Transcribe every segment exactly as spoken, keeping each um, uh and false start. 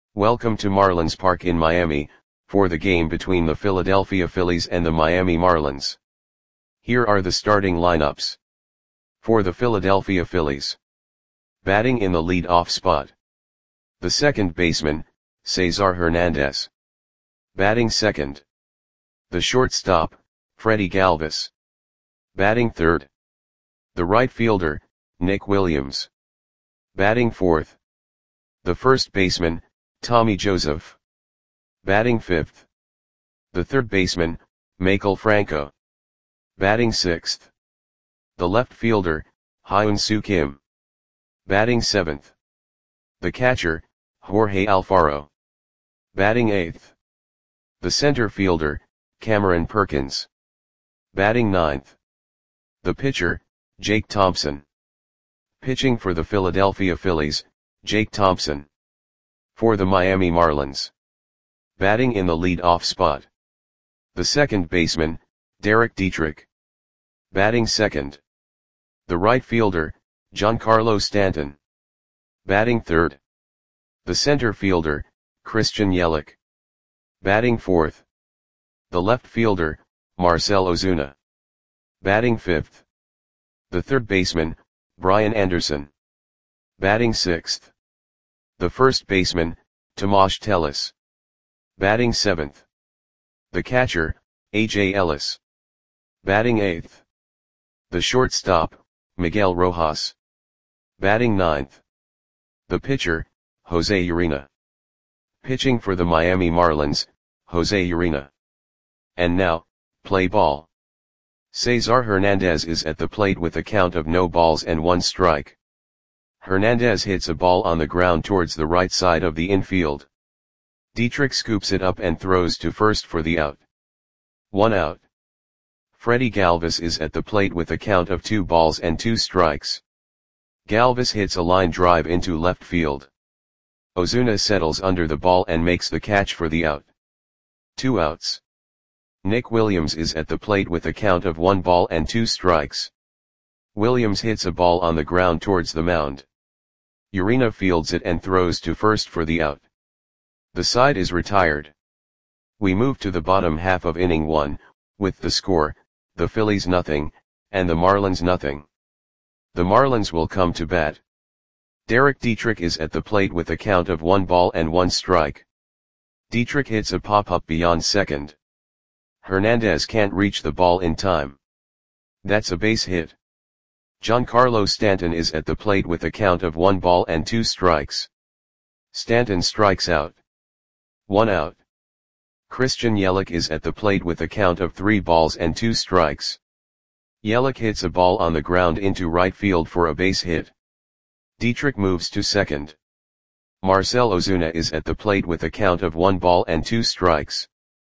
Welcome to Marlins Park in Miami, for the game between the Philadelphia Phillies and the Miami Marlins. Here are the starting lineups. For the Philadelphia Phillies. Batting in the lead-off spot. The second baseman, Cesar Hernandez. Batting second. The shortstop, Freddie Galvis. Batting third. The right fielder, Nick Williams. Batting fourth. The first baseman, Tommy Joseph. Batting fifth. The third baseman, Maikel Franco. Batting sixth. The left fielder, Hyun-Soo Kim. Batting seventh. The catcher, Jorge Alfaro. Batting eighth. The center fielder, Cameron Perkins. Batting ninth. The pitcher, Jake Thompson. Pitching for the Philadelphia Phillies, Jake Thompson. For the Miami Marlins. Batting in the lead-off spot. The second baseman, Derek Dietrich. Batting second. The right fielder, Giancarlo Stanton. Batting third. The center fielder, Christian Yelich. Batting fourth. The left fielder, Marcell Ozuna. Batting fifth. The third baseman, Brian Anderson. Batting sixth. The first baseman, Tomas Teles. Batting seventh. The catcher, A J Ellis. Batting eighth. The shortstop, Miguel Rojas. Batting ninth. The pitcher, Jose Urena. Pitching for the Miami Marlins, Jose Urena. And now, play ball. Cesar Hernandez is at the plate with a count of no balls and one strike. Hernandez hits a ball on the ground towards the right side of the infield. Dietrich scoops it up and throws to first for the out. One out. Freddie Galvis is at the plate with a count of two balls and two strikes. Galvis hits a line drive into left field. Ozuna settles under the ball and makes the catch for the out. Two outs. Nick Williams is at the plate with a count of one ball and two strikes. Williams hits a ball on the ground towards the mound. Urena fields it and throws to first for the out. The side is retired. We move to the bottom half of inning one, with the score, the Phillies nothing, and the Marlins nothing. The Marlins will come to bat. Derek Dietrich is at the plate with a count of one ball and one strike. Dietrich hits a pop-up beyond second. Hernandez can't reach the ball in time. That's a base hit. Giancarlo Stanton is at the plate with a count of one ball and two strikes. Stanton strikes out. One out. Christian Yelich is at the plate with a count of three balls and two strikes. Yelich hits a ball on the ground into right field for a base hit. Dietrich moves to second. Marcell Ozuna is at the plate with a count of one ball and two strikes.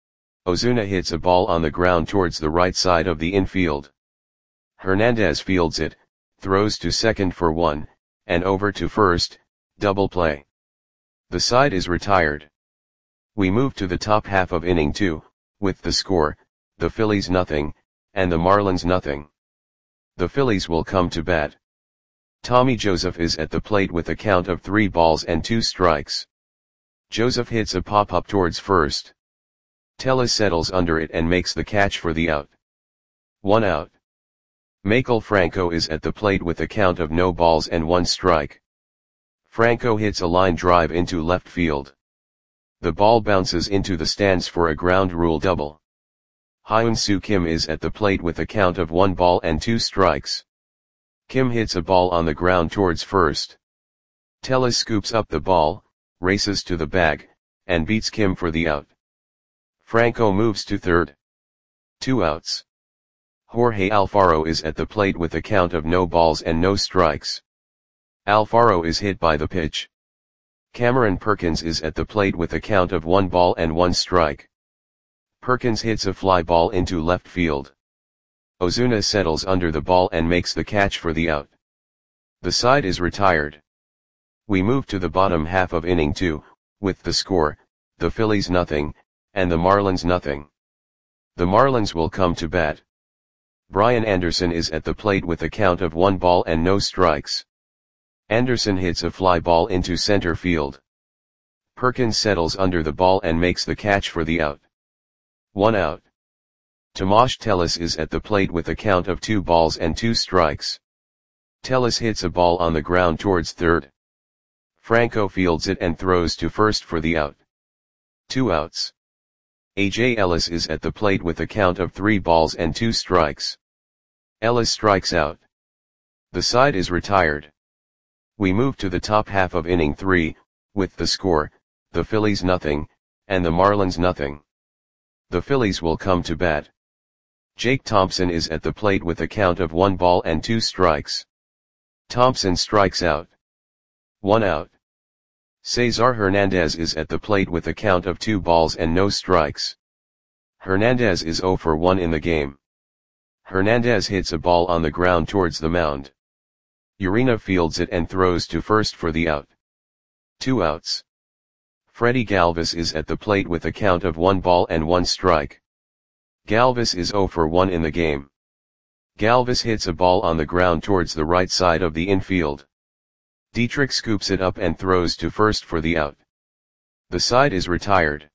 Ozuna hits a ball on the ground towards the right side of the infield. Hernandez fields it, throws to second for one, and over to first, double play. The side is retired. We move to the top half of inning two, with the score, the Phillies nothing, and the Marlins nothing. The Phillies will come to bat. Tommy Joseph is at the plate with a count of three balls and two strikes. Joseph hits a pop-up towards first. Teles settles under it and makes the catch for the out. One out. Maikel Franco is at the plate with a count of no balls and one strike. Franco hits a line drive into left field. The ball bounces into the stands for a ground rule double. Hyun-Soo Kim is at the plate with a count of one ball and two strikes. Kim hits a ball on the ground towards first. Teles scoops up the ball, races to the bag, and beats Kim for the out. Franco moves to third. Two outs. Jorge Alfaro is at the plate with a count of no balls and no strikes. Alfaro is hit by the pitch. Cameron Perkins is at the plate with a count of one ball and one strike. Perkins hits a fly ball into left field. Ozuna settles under the ball and makes the catch for the out. The side is retired. We move to the bottom half of inning two, with the score, the Phillies nothing, and the Marlins nothing. The Marlins will come to bat. Brian Anderson is at the plate with a count of one ball and no strikes. Anderson hits a fly ball into center field. Perkins settles under the ball and makes the catch for the out. One out. Tomasz Telis is at the plate with a count of two balls and two strikes. Telis hits a ball on the ground towards third. Franco fields it and throws to first for the out. Two outs. A J Ellis is at the plate with a count of three balls and two strikes. Ellis strikes out. The side is retired. We move to the top half of inning three, with the score, the Phillies nothing, and the Marlins nothing. The Phillies will come to bat. Jake Thompson is at the plate with a count of one ball and two strikes. Thompson strikes out. One out. Cesar Hernandez is at the plate with a count of two balls and no strikes. Hernandez is zero for one in the game. Hernandez hits a ball on the ground towards the mound. Urena fields it and throws to first for the out. Two outs. Freddie Galvis is at the plate with a count of one ball and one strike. Galvis is zero for one in the game. Galvis hits a ball on the ground towards the right side of the infield. Dietrich scoops it up and throws to first for the out. The side is retired.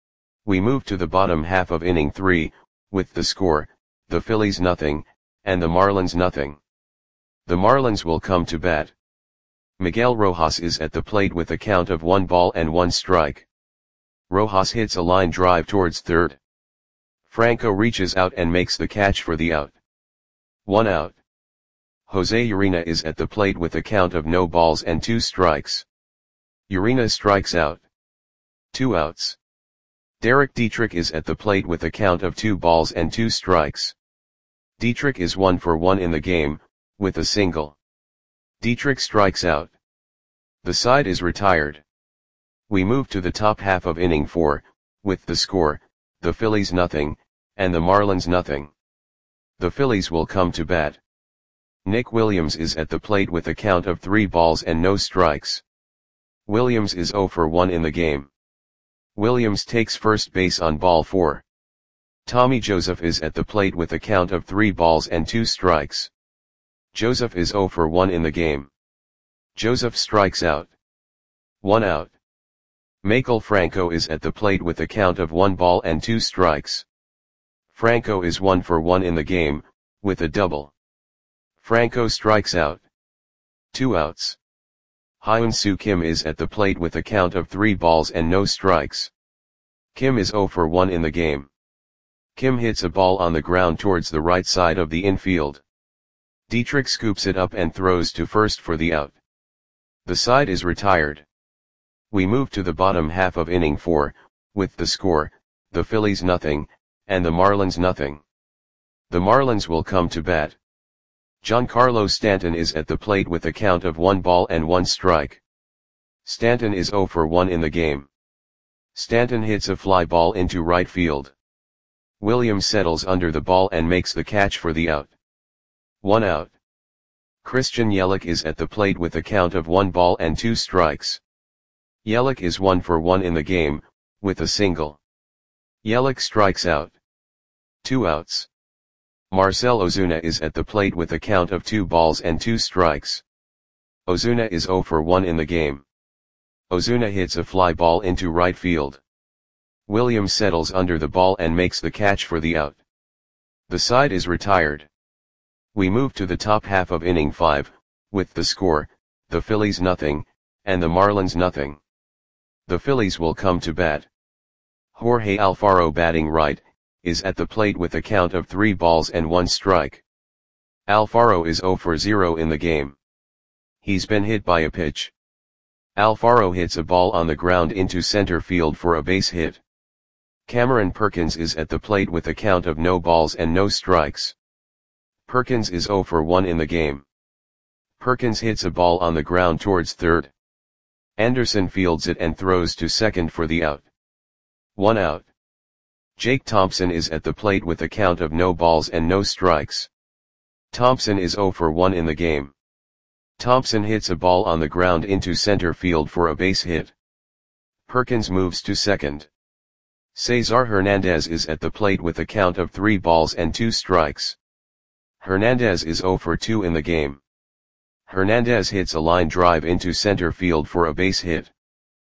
We move to the bottom half of inning three, with the score, the Phillies nothing, and the Marlins nothing. The Marlins will come to bat. Miguel Rojas is at the plate with a count of one ball and one strike. Rojas hits a line drive towards third. Franco reaches out and makes the catch for the out. One out. Jose Urena is at the plate with a count of no balls and two strikes. Urena strikes out. Two outs. Derek Dietrich is at the plate with a count of two balls and two strikes. Dietrich is one for one in the game, with a single. Dietrich strikes out. The side is retired. We move to the top half of inning four, with the score, the Phillies nothing, and the Marlins nothing. The Phillies will come to bat. Nick Williams is at the plate with a count of three balls and no strikes. Williams is zero for one in the game. Williams takes first base on ball four. Tommy Joseph is at the plate with a count of three balls and two strikes. Joseph is zero for one in the game. Joseph strikes out. One out. Michael Franco is at the plate with a count of one ball and two strikes. Franco is one for one in the game, with a double. Franco strikes out. Two outs. Hyun-Soo Kim is at the plate with a count of three balls and no strikes. Kim is zero for one in the game. Kim hits a ball on the ground towards the right side of the infield. Dietrich scoops it up and throws to first for the out. The side is retired. We move to the bottom half of inning four, with the score, the Phillies nothing, and the Marlins nothing. The Marlins will come to bat. Giancarlo Stanton is at the plate with a count of one ball and one strike. Stanton is zero for one in the game. Stanton hits a fly ball into right field. Williams settles under the ball and makes the catch for the out. One out. Christian Yelich is at the plate with a count of one ball and two strikes. Yelich is one for one in the game, with a single. Yelich strikes out. Two outs. Marcell Ozuna is at the plate with a count of two balls and two strikes. Ozuna is zero for one in the game. Ozuna hits a fly ball into right field. Williams settles under the ball and makes the catch for the out. The side is retired. We move to the top half of inning five, with the score, the Phillies nothing, and the Marlins nothing. The Phillies will come to bat. Jorge Alfaro batting right, is at the plate with a count of three balls and one strike. Alfaro is zero for zero in the game. He's been hit by a pitch. Alfaro hits a ball on the ground into center field for a base hit. Cameron Perkins is at the plate with a count of no balls and no strikes. Perkins is zero for one in the game. Perkins hits a ball on the ground towards third. Anderson fields it and throws to second for the out. One out. Jake Thompson is at the plate with a count of no balls and no strikes. Thompson is zero for one in the game. Thompson hits a ball on the ground into center field for a base hit. Perkins moves to second. Cesar Hernandez is at the plate with a count of three balls and two strikes. Hernandez is zero for two in the game. Hernandez hits a line drive into center field for a base hit.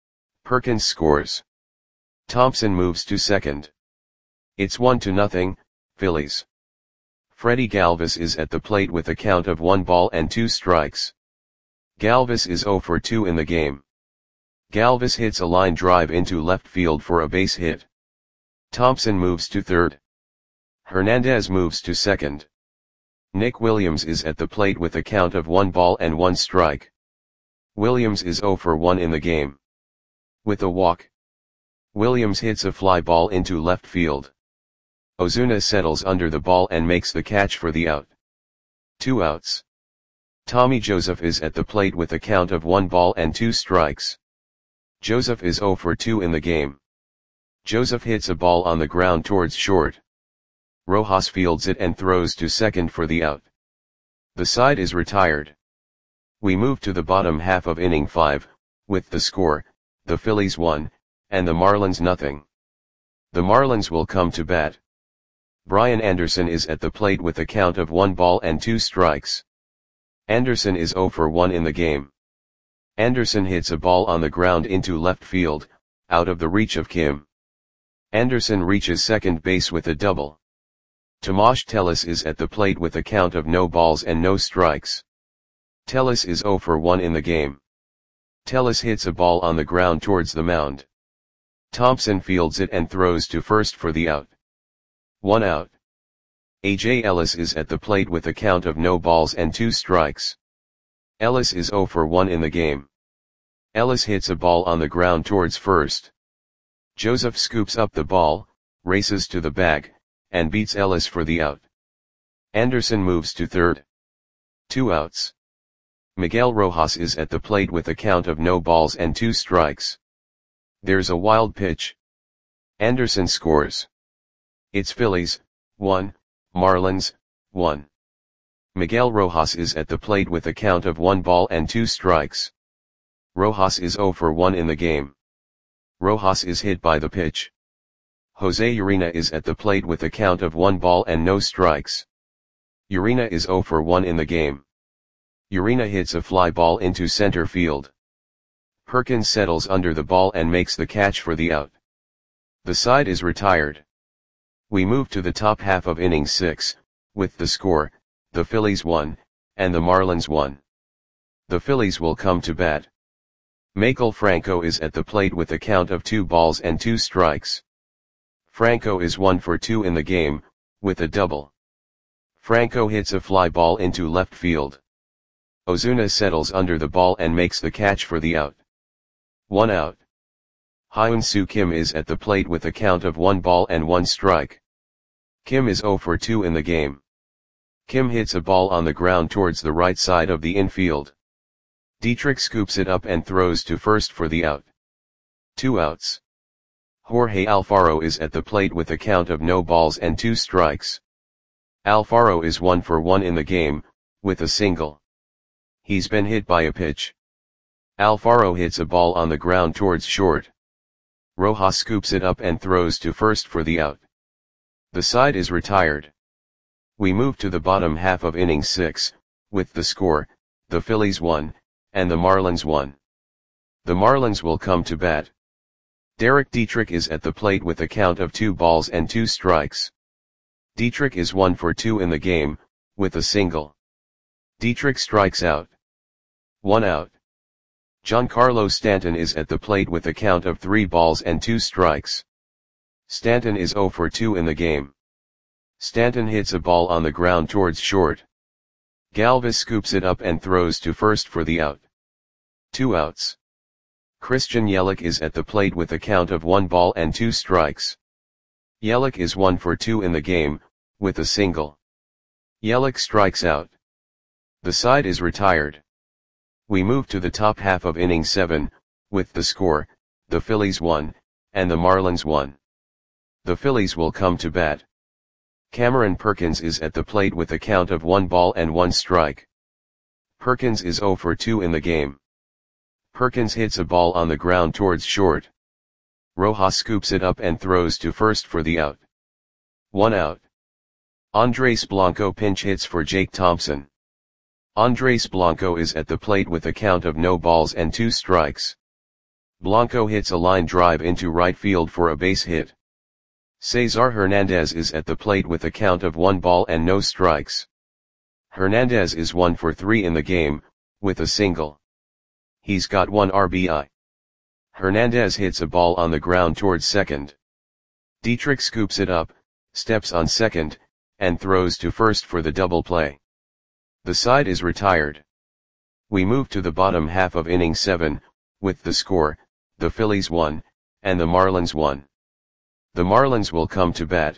Perkins scores. Thompson moves to second. It's one to nothing, Phillies. Freddie Galvis is at the plate with a count of one ball and two strikes. Galvis is zero for two in the game. Galvis hits a line drive into left field for a base hit. Thompson moves to third. Hernandez moves to second. Nick Williams is at the plate with a count of one ball and one strike. Williams is zero for one in the game. With a walk, Williams hits a fly ball into left field. Ozuna settles under the ball and makes the catch for the out. Two outs. Tommy Joseph is at the plate with a count of one ball and two strikes. Joseph is zero for two in the game. Joseph hits a ball on the ground towards short. Rojas fields it and throws to second for the out. The side is retired. We move to the bottom half of inning five, with the score, the Phillies one, and the Marlins nothing. The Marlins will come to bat. Brian Anderson is at the plate with a count of one ball and two strikes. Anderson is zero for one in the game. Anderson hits a ball on the ground into left field, out of the reach of Kim. Anderson reaches second base with a double. Tomas Tellis is at the plate with a count of no balls and no strikes. Tellis is zero for one in the game. Tellis hits a ball on the ground towards the mound. Thompson fields it and throws to first for the out. One out. A J Ellis is at the plate with a count of no balls and two strikes. Ellis is zero for one in the game. Ellis hits a ball on the ground towards first. Joseph scoops up the ball, races to the bag, and beats Ellis for the out. Anderson moves to third. Two outs. Miguel Rojas is at the plate with a count of no balls and two strikes. There's a wild pitch. Anderson scores. It's Phillies, one, Marlins, one. Miguel Rojas is at the plate with a count of one ball and two strikes. Rojas is zero for one in the game. Rojas is hit by the pitch. Jose Urena is at the plate with a count of one ball and no strikes. Urena is zero for one in the game. Urena hits a fly ball into center field. Perkins settles under the ball and makes the catch for the out. The side is retired. We move to the top half of inning six, with the score, the Phillies one, and the Marlins one. The Phillies will come to bat. Maikel Franco is at the plate with a count of two balls and two strikes. Franco is one for two in the game, with a double. Franco hits a fly ball into left field. Ozuna settles under the ball and makes the catch for the out. One out. Hyun-Soo Kim is at the plate with a count of one ball and one strike. Kim is zero for two in the game. Kim hits a ball on the ground towards the right side of the infield. Dietrich scoops it up and throws to first for the out. Two outs. Jorge Alfaro is at the plate with a count of no balls and two strikes. Alfaro is one for one in the game, with a single. He's been hit by a pitch. Alfaro hits a ball on the ground towards short. Rojas scoops it up and throws to first for the out. The side is retired. We move to the bottom half of inning six, with the score, the Phillies one, and the Marlins one. The Marlins will come to bat. Derek Dietrich is at the plate with a count of two balls and two strikes. Dietrich is one for two in the game, with a single. Dietrich strikes out. One out. Giancarlo Stanton is at the plate with a count of three balls and two strikes. Stanton is zero for two in the game. Stanton hits a ball on the ground towards short. Galvis scoops it up and throws to first for the out. Two outs. Christian Yelich is at the plate with a count of one ball and two strikes. Yelich is one for two in the game, with a single. Yelich strikes out. The side is retired. We move to the top half of inning seven, with the score, the Phillies one, and the Marlins one. The Phillies will come to bat. Cameron Perkins is at the plate with a count of one ball and one strike. Perkins is zero for two in the game. Perkins hits a ball on the ground towards short. Rojas scoops it up and throws to first for the out. One out. Andres Blanco pinch hits for Jake Thompson. Andres Blanco is at the plate with a count of no balls and two strikes. Blanco hits a line drive into right field for a base hit. Cesar Hernandez is at the plate with a count of one ball and no strikes. Hernandez is one for three in the game, with a single. He's got one R B I. Hernandez hits a ball on the ground towards second. Dietrich scoops it up, steps on second, and throws to first for the double play. The side is retired. We move to the bottom half of inning seven, with the score, the Phillies won, and the Marlins won. The Marlins will come to bat.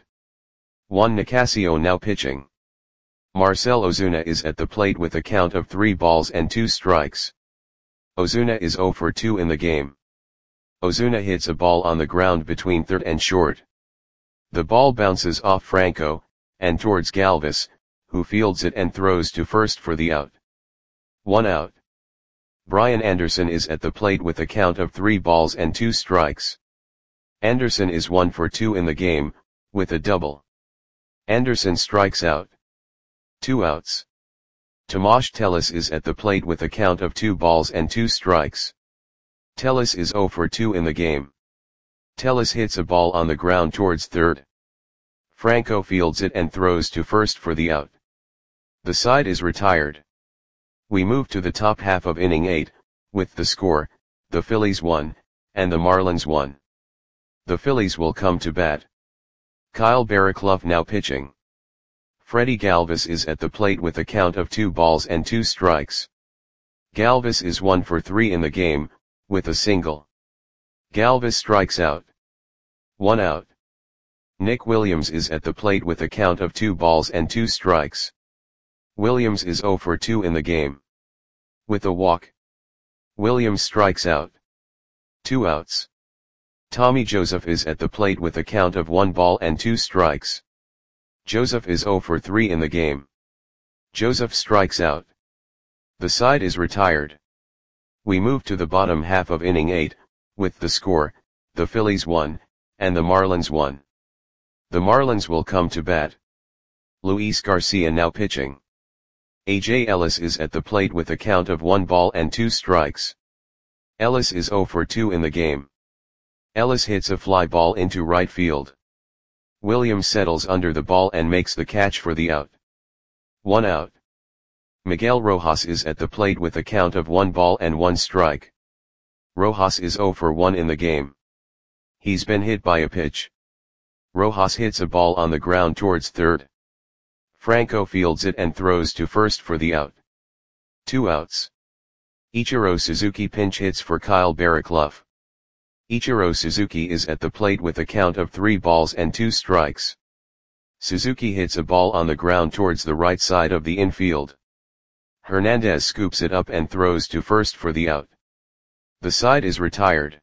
Juan Nicasio now pitching. Marcell Ozuna is at the plate with a count of three balls and two strikes. Ozuna is zero for two in the game. Ozuna hits a ball on the ground between third and short. The ball bounces off Franco, and towards Galvis, who fields it and throws to first for the out. One out. Brian Anderson is at the plate with a count of three balls and two strikes. Anderson is one for two in the game, with a double. Anderson strikes out. Two outs. Tomas Tellez is at the plate with a count of two balls and two strikes. Tellez is zero for two in the game. Tellez hits a ball on the ground towards third. Franco fields it and throws to first for the out. The side is retired. We move to the top half of inning eight, with the score, the Phillies won, and the Marlins won. The Phillies will come to bat. Kyle Barraclough now pitching. Freddie Galvis is at the plate with a count of two balls and two strikes. Galvis is one for three in the game, with a single. Galvis strikes out. One out. Nick Williams is at the plate with a count of two balls and two strikes. Williams is zero for two in the game. With a walk. Williams strikes out. Two outs. Tommy Joseph is at the plate with a count of one ball and two strikes. Joseph is zero for three in the game. Joseph strikes out. The side is retired. We move to the bottom half of inning eight, with the score, the Phillies won, and the Marlins won. The Marlins will come to bat. Luis Garcia now pitching. A J Ellis is at the plate with a count of one ball and two strikes. Ellis is zero for two in the game. Ellis hits a fly ball into right field. Williams settles under the ball and makes the catch for the out. One out. Miguel Rojas is at the plate with a count of one ball and one strike. Rojas is zero for one in the game. He's been hit by a pitch. Rojas hits a ball on the ground towards third. Franco fields it and throws to first for the out. Two outs. Ichiro Suzuki pinch hits for Kyle Barraclough. Ichiro Suzuki is at the plate with a count of three balls and two strikes. Suzuki hits a ball on the ground towards the right side of the infield. Hernandez scoops it up and throws to first for the out. The side is retired.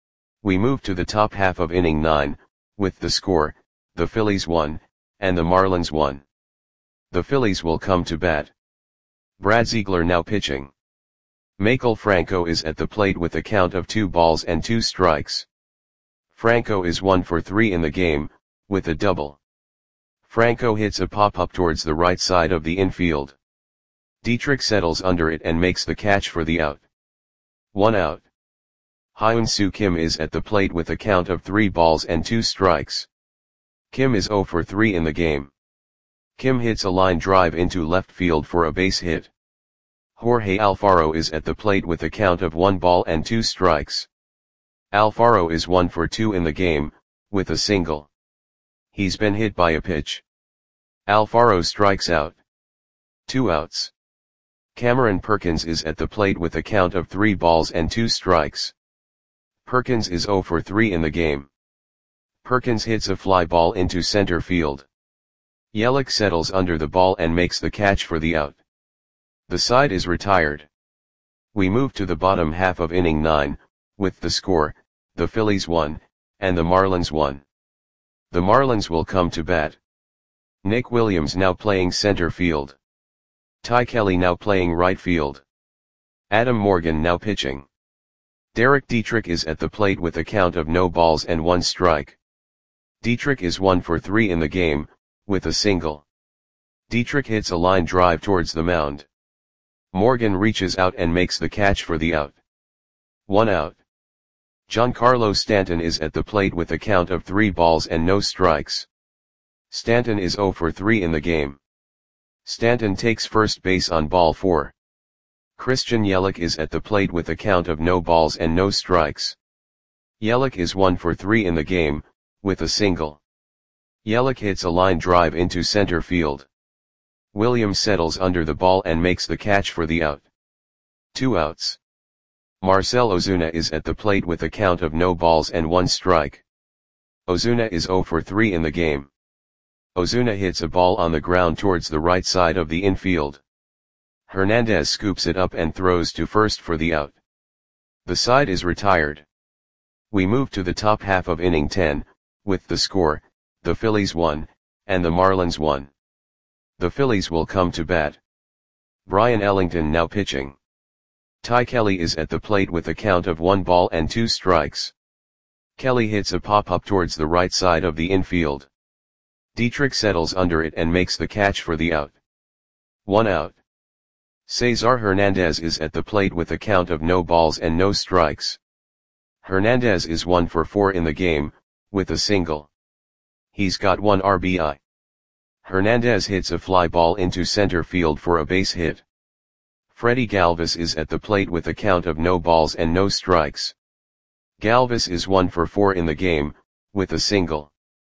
We move to the top half of inning nine, with the score, the Phillies won, and the Marlins won. The Phillies will come to bat. Brad Ziegler now pitching. Maikel Franco is at the plate with a count of two balls and two strikes. Franco is one for three in the game, with a double. Franco hits a pop-up towards the right side of the infield. Dietrich settles under it and makes the catch for the out. One out. Hyun-Soo Kim is at the plate with a count of three balls and two strikes. Kim is zero for three in the game. Kim hits a line drive into left field for a base hit. Jorge Alfaro is at the plate with a count of one ball and two strikes. Alfaro is one for two in the game, with a single. He's been hit by a pitch. Alfaro strikes out. Two outs. Cameron Perkins is at the plate with a count of three balls and two strikes. Perkins is zero for three in the game. Perkins hits a fly ball into center field. Yelich settles under the ball and makes the catch for the out. The side is retired. We move to the bottom half of inning nine, with the score, the Phillies won, and the Marlins won. The Marlins will come to bat. Nick Williams now playing center field. Ty Kelly now playing right field. Adam Morgan now pitching. Derek Dietrich is at the plate with a count of no balls and one strike. Dietrich is one for three in the game, with a single. Dietrich hits a line drive towards the mound. Morgan reaches out and makes the catch for the out. One out. Giancarlo Stanton is at the plate with a count of three balls and no strikes. Stanton is zero for three in the game. Stanton takes first base on ball four. Christian Yelich is at the plate with a count of no balls and no strikes. Yelich is one for three in the game, with a single. Yelich hits a line drive into center field. Williams settles under the ball and makes the catch for the out. Two outs. Marcell Ozuna is at the plate with a count of no balls and one strike. Ozuna is zero for three in the game. Ozuna hits a ball on the ground towards the right side of the infield. Hernandez scoops it up and throws to first for the out. The side is retired. We move to the top half of inning ten, with the score, the Phillies one, and the Marlins one. The Phillies will come to bat. Brian Ellington now pitching. Ty Kelly is at the plate with a count of one ball and two strikes. Kelly hits a pop-up towards the right side of the infield. Dietrich settles under it and makes the catch for the out. One out. Cesar Hernandez is at the plate with a count of no balls and no strikes. Hernandez is one for four in the game, with a single. He's got one R B I. Hernandez hits a fly ball into center field for a base hit. Freddie Galvis is at the plate with a count of no balls and no strikes. Galvis is one for four in the game, with a single.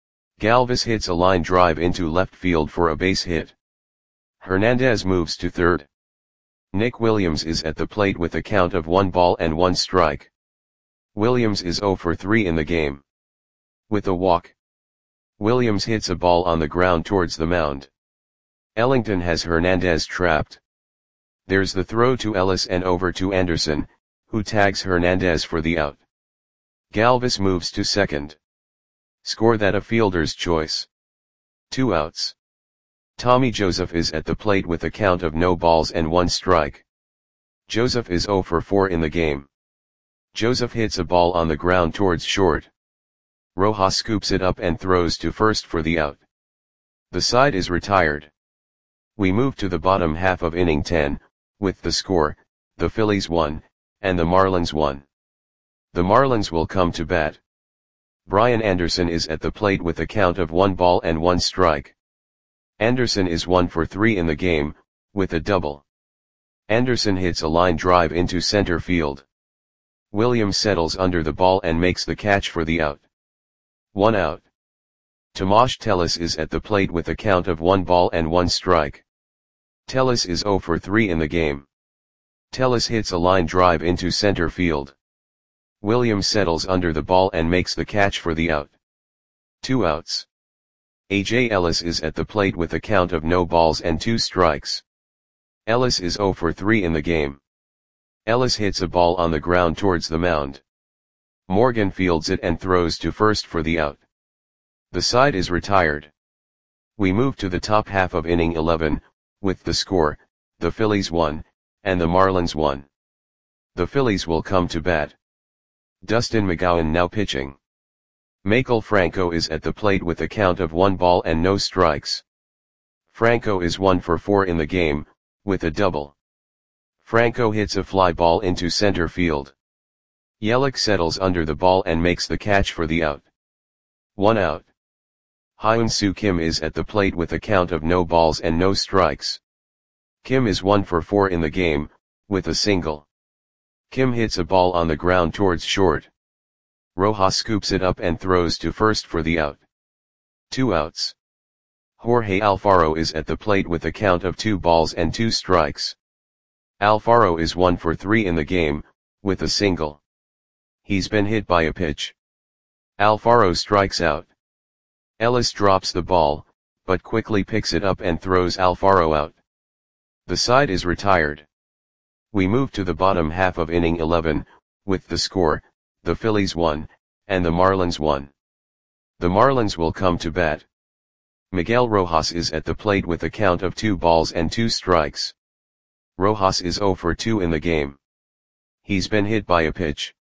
Galvis hits a line drive into left field for a base hit. Hernandez moves to third. Nick Williams is at the plate with a count of one ball and one strike. Williams is zero for three in the game. With a walk. Williams hits a ball on the ground towards the mound. Ellington has Hernandez trapped. There's the throw to Ellis and over to Anderson, who tags Hernandez for the out. Galvis moves to second. Score that a fielder's choice. Two outs. Tommy Joseph is at the plate with a count of no balls and one strike. Joseph is zero for four in the game. Joseph hits a ball on the ground towards short. Rojas scoops it up and throws to first for the out. The side is retired. We move to the bottom half of inning ten, with the score, the Phillies one, and the Marlins one. The Marlins will come to bat. Brian Anderson is at the plate with a count of one ball and one strike. Anderson is one for three in the game, with a double. Anderson hits a line drive into center field. Williams settles under the ball and makes the catch for the out. One out. Tomas Tellez is at the plate with a count of one ball and one strike. Tellez is zero for three in the game. Tellez hits a line drive into center field. Williams settles under the ball and makes the catch for the out. Two outs. A J Ellis is at the plate with a count of no balls and two strikes. Ellis is zero for three in the game. Ellis hits a ball on the ground towards the mound. Morgan fields it and throws to first for the out. The side is retired. We move to the top half of inning eleven, with the score, the Phillies one, and the Marlins one. The Phillies will come to bat. Dustin McGowan now pitching. Maikel Franco is at the plate with a count of one ball and no strikes. Franco is one for four in the game, with a double. Franco hits a fly ball into center field. Yelich settles under the ball and makes the catch for the out. One out. Hyun-Soo Kim is at the plate with a count of no balls and no strikes. Kim is one for four in the game, with a single. Kim hits a ball on the ground towards short. Rojas scoops it up and throws to first for the out. Two outs. Jorge Alfaro is at the plate with a count of two balls and two strikes. Alfaro is one for three in the game, with a single. He's been hit by a pitch. Alfaro strikes out. Ellis drops the ball, but quickly picks it up and throws Alfaro out. The side is retired. We move to the bottom half of inning eleven, with the score, the Phillies one, and the Marlins one. The Marlins will come to bat. Miguel Rojas is at the plate with a count of two balls and two strikes. Rojas is zero for two in the game. He's been hit by a pitch.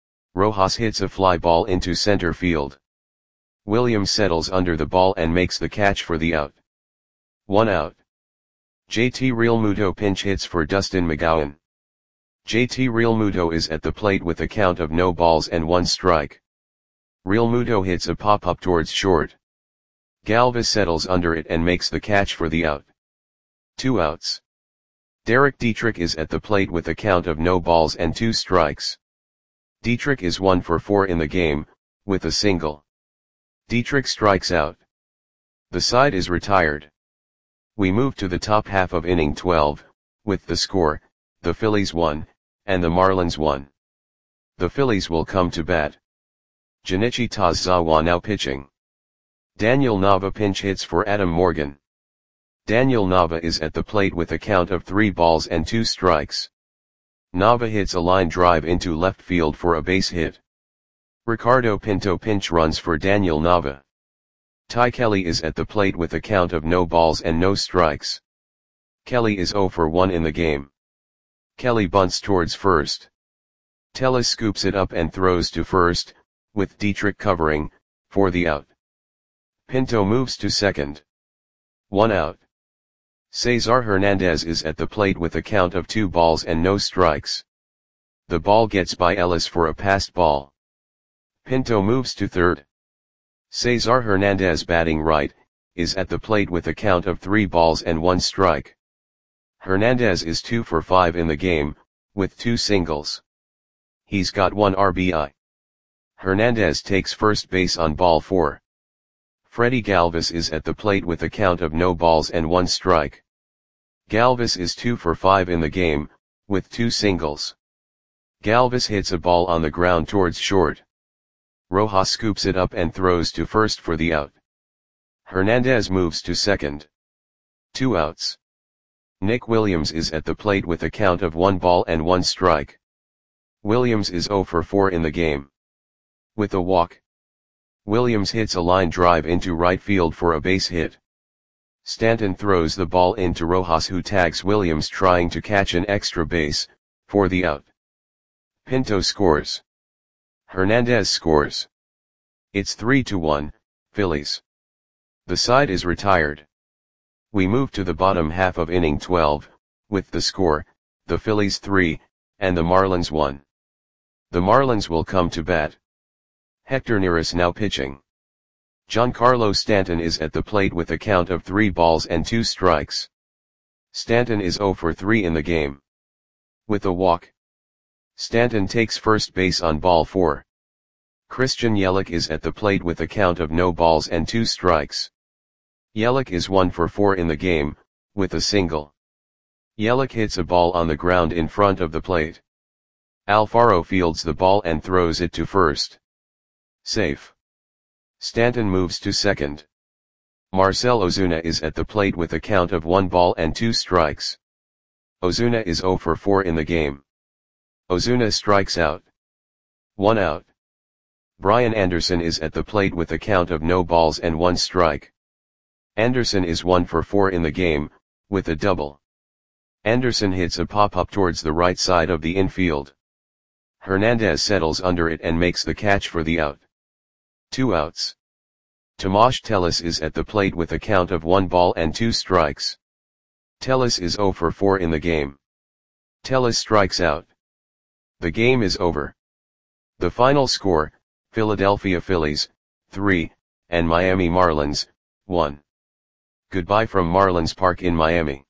Rojas hits a fly ball into center field. Williams settles under the ball and makes the catch for the out. One out. J T Realmuto pinch hits for Dustin McGowan. J T Realmuto is at the plate with a count of no balls and one strike. Realmuto hits a pop-up towards short. Galvis settles under it and makes the catch for the out. Two outs. Derek Dietrich is at the plate with a count of no balls and two strikes. Dietrich is one for four in the game, with a single. Dietrich strikes out. The side is retired. We move to the top half of inning twelve, with the score, the Phillies one, and the Marlins one. The Phillies will come to bat. Junichi Tazawa now pitching. Daniel Nava pinch hits for Adam Morgan. Daniel Nava is at the plate with a count of three balls and two strikes. Nava hits a line drive into left field for a base hit. Ricardo Pinto pinch runs for Daniel Nava. Ty Kelly is at the plate with a count of no balls and no strikes. Kelly is zero for one in the game. Kelly bunts towards first. Tellez scoops it up and throws to first, with Dietrich covering, for the out. Pinto moves to second. One out. Cesar Hernandez is at the plate with a count of two balls and no strikes. The ball gets by Ellis for a passed ball. Pinto moves to third. Cesar Hernandez, batting right, is at the plate with a count of three balls and one strike. Hernandez is two for five in the game, with two singles. He's got one R B I. Hernandez takes first base on ball four. Freddie Galvis is at the plate with a count of no balls and one strike. Galvis is two for five in the game, with two singles. Galvis hits a ball on the ground towards short. Rojas scoops it up and throws to first for the out. Hernandez moves to second. Two outs. Nick Williams is at the plate with a count of one ball and one strike. Williams is zero for four in the game. With a walk. Williams hits a line drive into right field for a base hit. Stanton throws the ball into Rojas, who tags Williams trying to catch an extra base, for the out. Pinto scores. Hernandez scores. It's three to one, Phillies. The side is retired. We move to the bottom half of inning twelve, with the score, the Phillies three, and the Marlins one. The Marlins will come to bat. Hector Neris now pitching. Giancarlo Stanton is at the plate with a count of three balls and two strikes. Stanton is zero for three in the game. With a walk. Stanton takes first base on ball four. Christian Yelich is at the plate with a count of no balls and two strikes. Yelich is one for four in the game, with a single. Yelich hits a ball on the ground in front of the plate. Alfaro fields the ball and throws it to first. Safe. Stanton moves to second. Marcell Ozuna is at the plate with a count of one ball and two strikes. Ozuna is zero for four in the game. Ozuna strikes out. One out. Brian Anderson is at the plate with a count of no balls and one strike. Anderson is one for four in the game, with a double. Anderson hits a pop-up towards the right side of the infield. Hernandez settles under it and makes the catch for the out. Two outs. Tomas Tellez is at the plate with a count of one ball and two strikes. Tellez is zero for four in the game. Tellez strikes out. The game is over. The final score, Philadelphia Phillies, three, and Miami Marlins, one. Goodbye from Marlins Park in Miami.